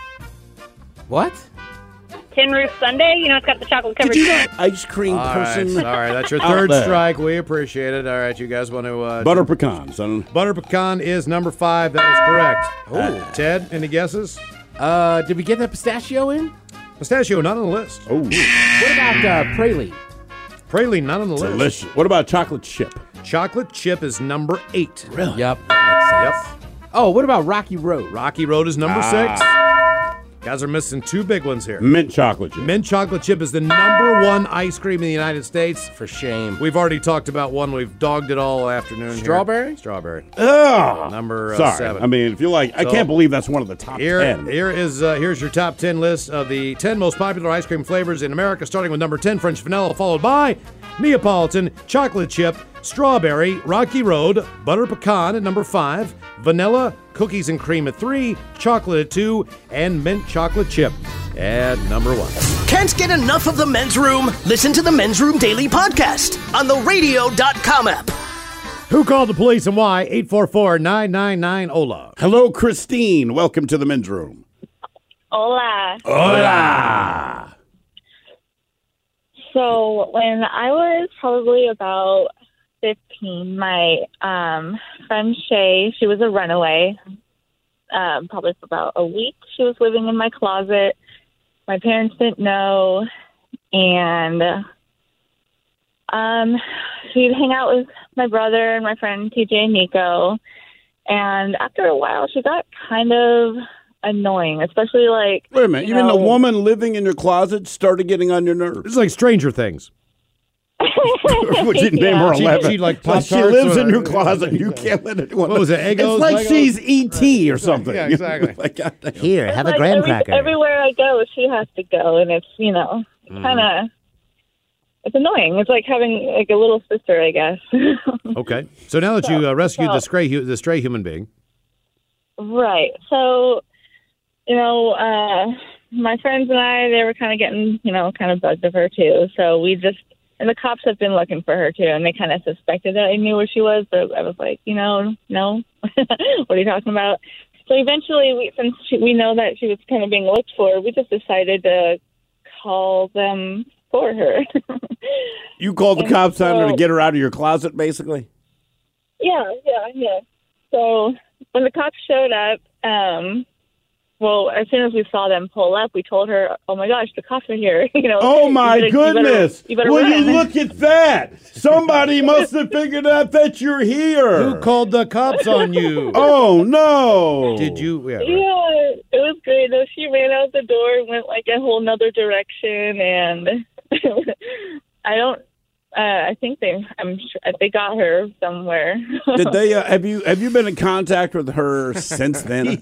What? Tin Roof Sundae. You know, it's got the chocolate covered. Did you not ice cream All right, person? sorry, that's your out third there? strike. We appreciate it. All right, you guys want to... Butter pecan, son. Butter pecan is number 5. That is correct. Ted, any guesses? Did we get the pistachio in? Pistachio, not on the list. Oh, What about praline? Praline, not on the list. delicious. What about chocolate chip? Chocolate chip is number 8. Really? Yep. That makes sense. Oh, what about Rocky Road? Rocky Road is number 6. Guys are missing 2 big ones here. Mint chocolate chip. Mint chocolate chip is the number 1 ice cream in the United States. For shame. We've already talked about one. We've dogged it all afternoon. here. Strawberry? Strawberry. Ugh. Number Sorry. 7. I mean, if you like, I So, can't believe that's one of the top 10. Here's your top 10 list of the 10 most popular ice cream flavors in America, starting with number 10, French vanilla, followed by Neapolitan, chocolate chip, strawberry, Rocky Road, butter pecan at number 5, vanilla, cookies and cream at 3, chocolate at 2, and mint chocolate chip at number 1. Can't get enough of the Men's Room? Listen to the Men's Room Daily Podcast on the radio.com app. Who called the police and why? 844-999-OLA. Hello, Christine. Welcome to the men's room. Hola. Hola. So when I was probably about 15, my friend Shay, she was a runaway, probably for about a week. She was living in my closet. My parents didn't know, and she'd hang out with my brother and my friend TJ and Nico. And after a while, she got kind of annoying, especially like... Wait a minute. You mean a woman living in your closet started getting on your nerves? It's like Stranger Things. Would you name her 11? She like Like Pop-Tarts she lives in or- your closet and you can't let anyone. What was it, Eggos, It's like Legos? she's E.T. or something. Yeah, exactly. Like, goddamn. Here, have like a graham cracker. Everywhere I go, she has to go, and it's, kind of... It's annoying. It's like having like a little sister, I guess. Okay. So now that you rescued the stray human being. Right. So, my friends and I, they were kind of getting, kind of bugged of her too. So we just, and the cops have been looking for her too, and they kind of suspected that I knew where she was, but I was like, no, what are you talking about? So eventually, since we know that she was kind of being looked for, we just decided to call them for her. You called the And cops on her to so- get her out of your closet, basically? Yeah. So when the cops showed up, well, as soon as we saw them pull up, we told her, "Oh my gosh, the cops are here!" Oh my you better- goodness! You better Will run. you look at that? Somebody must have figured out that you're here. Who called the cops on you? Oh no! Did you? Yeah. Yeah, it was great. Though she ran out the door and went like a whole nother direction, and I think I'm sure they got her somewhere. Did they? Have you been in contact with her since then?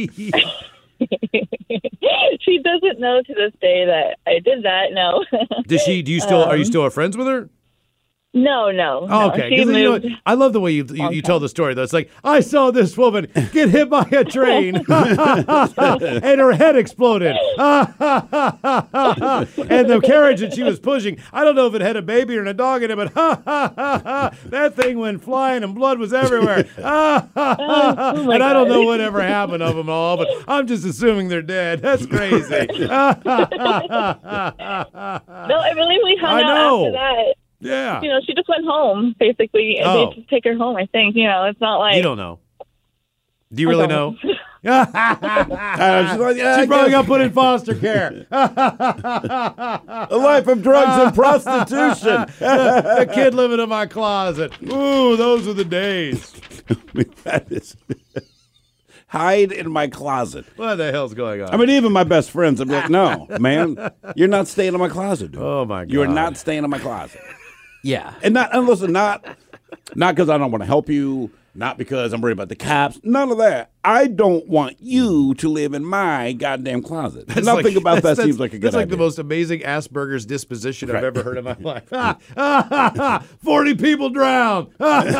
She doesn't know to this day that I did that. No. Does she? Do you still? Are you still friends with her? No. Oh, okay. She 'Cause you know what? moved. I love the way you tell the story, though. It's like, I saw this woman get hit by a train, and her head exploded. And the carriage that she was pushing, I don't know if it had a baby or a dog in it, but that thing went flying and blood was everywhere. And I don't know whatever happened of them all, but I'm just assuming they're dead. That's crazy. No, I believe we hung out after that. Yeah. You know, she just went home, basically. And Oh. they just take her home, I think. You know, it's not like... You don't know. Do you really know? She's like, yeah, She I probably guess. got put in foster care. A life of drugs and prostitution. The kid living in my closet. Ooh, those are the days. That is... Hide in my closet. What the hell's going on? I mean, even my best friends, I'm like, no, man, you're not staying in my closet, dude. Oh, my God. You are not staying in my closet. Yeah. And listen, not because I don't want to help you, not because I'm worried about the cops, none of that. I don't want you to live in my goddamn closet. Nothing about that seems like a good That's like idea. the most amazing Asperger's disposition I've ever heard in my life. 40 people drowned. And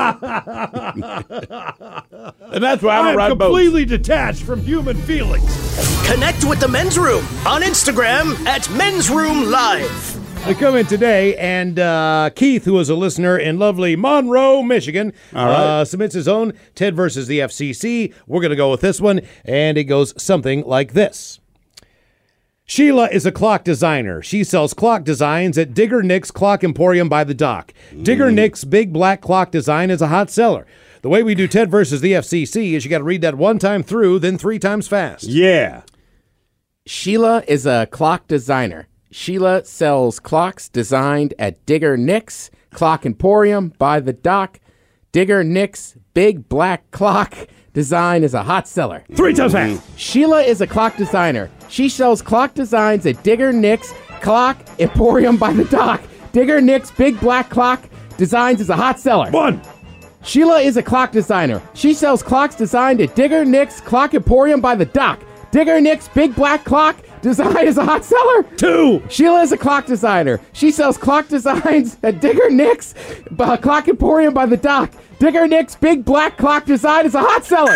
that's why I don't ride I'm boats. completely detached from human feelings. Connect with the Men's Room on Instagram at Men's Room Live. We come in today, and Keith, who is a listener in lovely Monroe, Michigan, submits his own Ted versus the FCC. We're going to go with this one, and it goes something like this. Sheila is a clock designer. She sells clock designs at Digger Nick's Clock Emporium by the dock. Digger Nick's big black clock design is a hot seller. The way we do Ted versus the FCC is you got to read that one time through, then 3 times fast. Yeah. Sheila is a clock designer. Sheila sells clocks designed at Digger Nick's Clock Emporium by the dock. Digger Nick's big black clock design is a hot seller. 3 times fast. Sheila is a clock designer. She sells clock designs at Digger Nick's Clock Emporium by the dock. Digger Nick's big black clock designs is a hot seller. 1. Sheila is a clock designer. She sells clocks designed at Digger Nick's Clock Emporium by the dock. Digger Nick's big black clock design is a hot seller. 2. Sheila is a clock designer. She sells clock designs at Digger Nick's Clock Emporium by the dock. Digger Nick's big black clock design is a hot seller.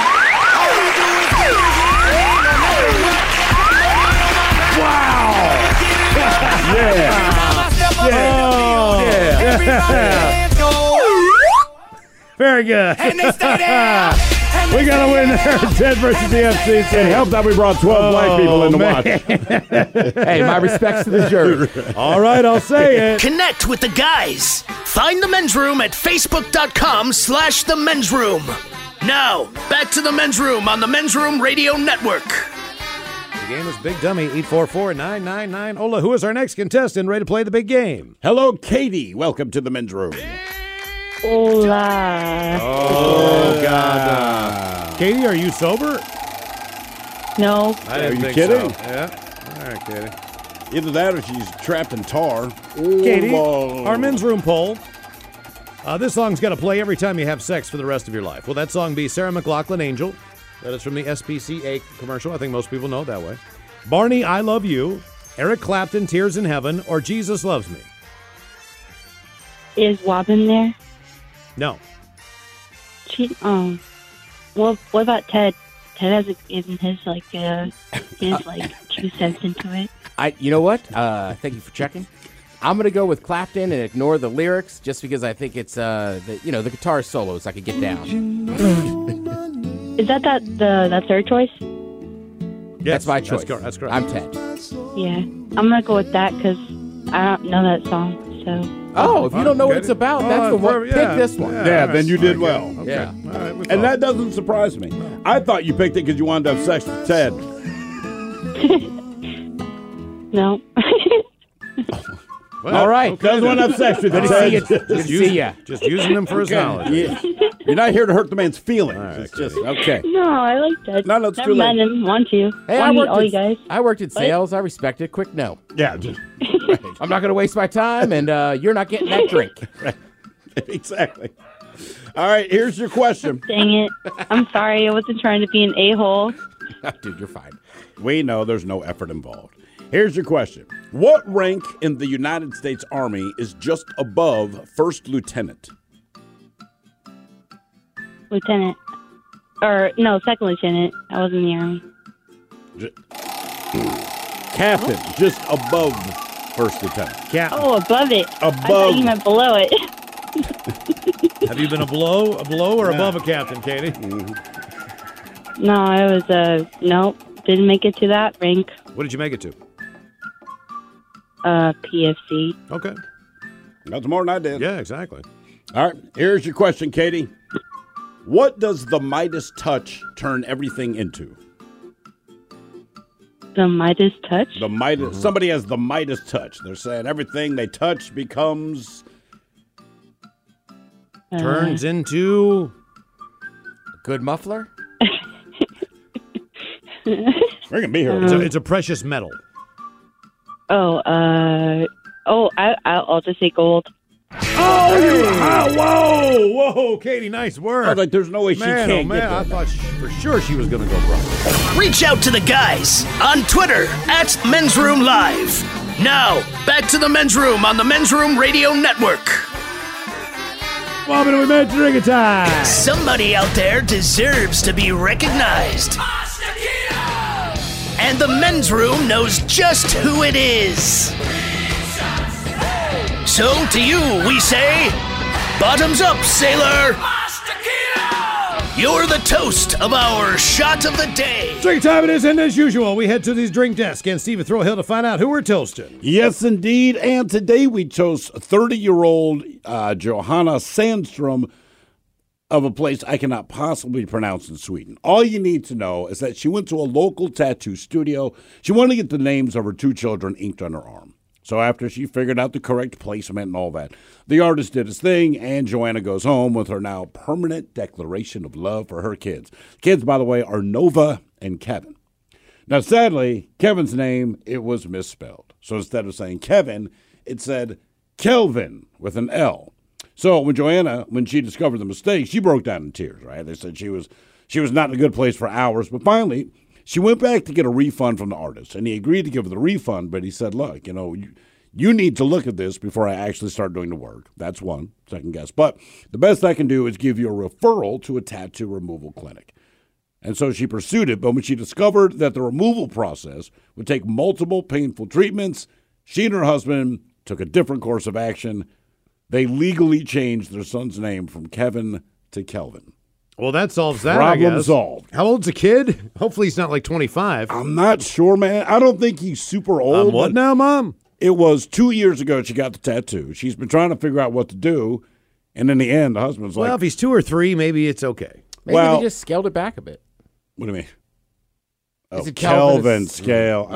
Very good. And they stay there. We got to win there. Ted versus the FCC. It helped that we brought 12 black people in to watch. Hey, my respects to the jury. All right, I'll say it. Connect with the guys. Find the Men's Room at Facebook.com/The Men's Room. Now, back to the Men's Room on the Men's Room Radio Network. The game is Big Dummy, 844-999. Ola, who is our next contestant ready to play the big game? Hello, Katie. Welcome to the men's room. Hola. Oh, God. Katie, are you sober? No. I didn't Are you think kidding? so. Yeah. All right, Katie. Either that or she's trapped in tar. Katie, Oh, our men's room poll. This song's got to play every time you have sex for the rest of your life. Will that song be Sarah McLachlan, Angel? That is from the SPCA commercial. I think most people know it that way. Barney, I Love You. Eric Clapton, Tears in Heaven. Or Jesus Loves Me. Is Wobbin there? No. Well, what about Ted? Ted has given his 2 cents into it. You know what? Thank you for checking. I'm gonna go with Clapton and ignore the lyrics just because I think it's the guitar solos I could get down. Is that the third choice? That's my choice. That's correct. I'm Ted. Yeah, I'm gonna go with that because I don't know that song. So. Oh, if you don't know what it's about, that's the one. Pick this one. Yeah, then you did well. Okay. Yeah. All right, And that doesn't surprise me. I thought you picked it because you wanted to have sex with Ted. No. Well, all right. Doesn't want to have sex with Good to Ted. see you. Good to see ya. Just using him for his knowledge. Yeah. You're not here to hurt the man's feelings. It's just, okay. No, I like that. No, it's Never too late. met him. Want to? Hey, Want to meet all you guys? I worked in sales. I respect it. Quick no. Yeah. Just, I'm not going to waste my time, and you're not getting that drink. right. Exactly. All right, here's your question. Dang it! I'm sorry. I wasn't trying to be an a-hole. Dude, you're fine. We know there's no effort involved. Here's your question. What rank in the United States Army is just above first lieutenant? Lieutenant. Or, no, second lieutenant. I was in the Army. Captain, just above first lieutenant. Captain. Oh, above it. I Above. thought you meant below it. Have you been below or above a captain, Katie? No, it was nope. Didn't make it to that rank. What did you make it to? PFC. Okay. That's more than I did. Yeah, exactly. All right, here's your question, Katie. What does the Midas touch turn everything into? The Midas touch? The Midas. Somebody has the Midas touch. They're saying everything they touch becomes... Turns into... A good muffler? We're going to be here. It's a precious metal. I'll just say gold. Whoa, Katie, nice work. I was like, there's no way she man, can't man, get I that. thought for sure she was going to go broke. Reach out to the guys on Twitter at Men's Room Live. Now, back to the Men's Room on the Men's Room Radio Network. Welcome to Men's Drink Time. Somebody out there deserves to be recognized. And the Men's Room knows just who it is. So to you, we say, bottoms up, sailor. You're the toast of our shot of the day. Drink time it is, and as usual, we head to these drink desks and Steve Throw Hill to find out who we're toasting. Yes, indeed. And today we chose 30-year-old Johanna Sandstrom of a place I cannot possibly pronounce in Sweden. All you need to know is that she went to a local tattoo studio. She wanted to get the names of her 2 children inked on her arm. So after she figured out the correct placement and all that, the artist did his thing, and Joanna goes home with her now permanent declaration of love for her kids. Kids, by the way, are Nova and Kevin. Now, sadly, Kevin's name, it was misspelled. So instead of saying Kevin, it said Kelvin with an L. So when Joanna, when she discovered the mistake, she broke down in tears, right? They said she was not in a good place for hours, but finally she went back to get a refund from the artist, and he agreed to give her the refund, but he said, look, you need to look at this before I actually start doing the work. That's one, second guess. But the best I can do is give you a referral to a tattoo removal clinic. And so she pursued it, but when she discovered that the removal process would take multiple painful treatments, she and her husband took a different course of action. They legally changed their son's name from Kevin to Kelvin. Well, that solves that, Problem I guess. solved. How old's the kid? Hopefully he's not like 25. I'm not sure, man. I don't think he's super old. What now, Mom? It was 2 years ago she got the tattoo. She's been trying to figure out what to do, and in the end, the husband's Well, like... if he's 2 or 3, maybe it's okay. Maybe they just scaled it back a bit. What do you mean? Is Oh, it Kelvin? Kelvin scale.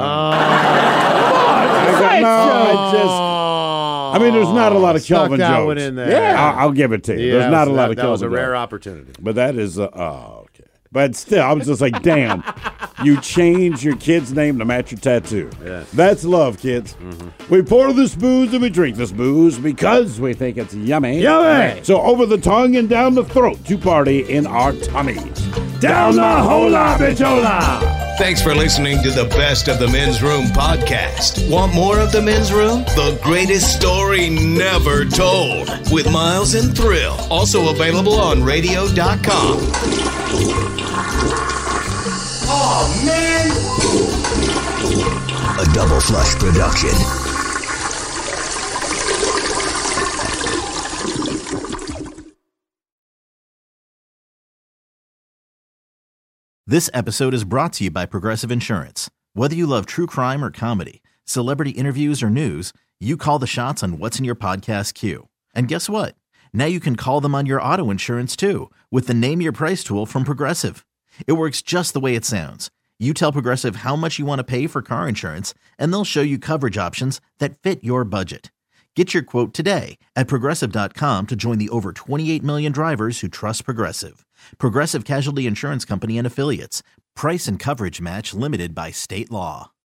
I mean, there's not a lot of Kelvin that jokes. one in there. Yeah, I'll give it to you. Yeah, there's not a lot of that Kelvin was a rare jokes. opportunity. But that is, okay. But still, I was just like, damn, you change your kid's name to match your tattoo. Yeah. That's love, kids. We pour this booze and we drink this booze because we think it's yummy. Yummy. So over the tongue and down the throat to party in our tummies. Down the hola, bichola. Thanks for listening to the Best of the Men's Room podcast. Want more of the Men's Room? The greatest story never told with Miles and Thrill. Also available on radio.com. Oh, man. A Double Flush production. This episode is brought to you by Progressive Insurance. Whether you love true crime or comedy, celebrity interviews or news, you call the shots on what's in your podcast queue. And guess what? Now you can call them on your auto insurance too with the Name Your Price tool from Progressive. It works just the way it sounds. You tell Progressive how much you want to pay for car insurance, and they'll show you coverage options that fit your budget. Get your quote today at Progressive.com to join the over 28 million drivers who trust Progressive. Progressive Casualty Insurance Company and Affiliates. Price and coverage match limited by state law.